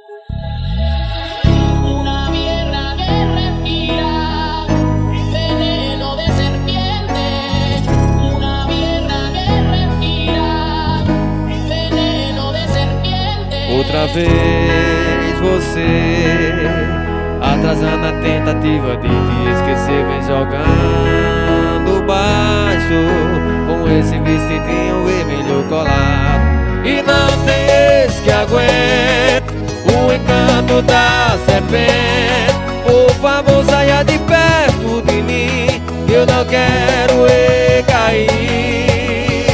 Una vieja que respira veneno de serpiente. Una vieja que respira veneno de serpiente. Outra vez você, atrasando a tentativa de te esquecer, vem jogando baixo com esse vestidinho vermelho colado. E não tem ex que aguente o encanto da serpente. Por favor, saia de perto de mim, que eu não quero recair.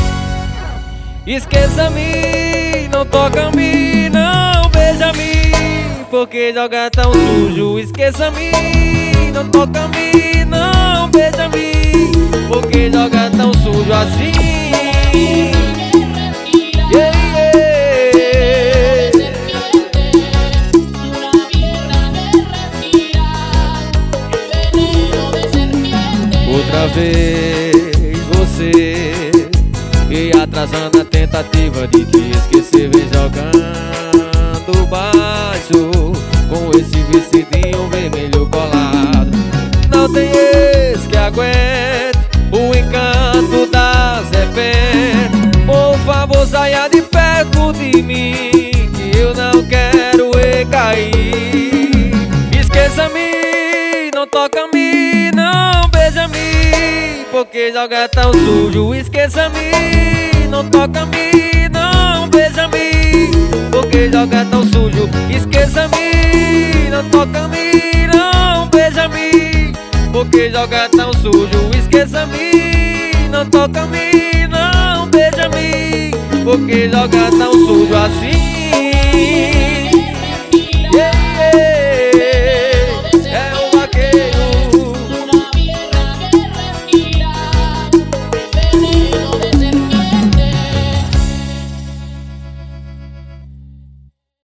Esqueça-me, não toca-me, não beija-me, porque joga tão sujo. Esqueça-me, não toca-me, não beija-me, porque joga tão sujo assim. Yeah, yeah. Outra vez você, e atrasando a tentativa de te esquecer, vem jogando baixo com esse vestidinho vermelho colado. Não tem ex que aguente o encanto da serpente. Por favor, saia de perto de mim, que eu não quero recair. Esqueça-me, não toca-me, não beija-me, porque joga tão sujo. Esqueça-me, não toca-me, não beija-me, porque joga tão sujo. Esqueça-me, não toca-me, não beija-me, porque joga tão sujo. Esqueça-me, não toca-me, não beija-me, porque joga tão sujo assim.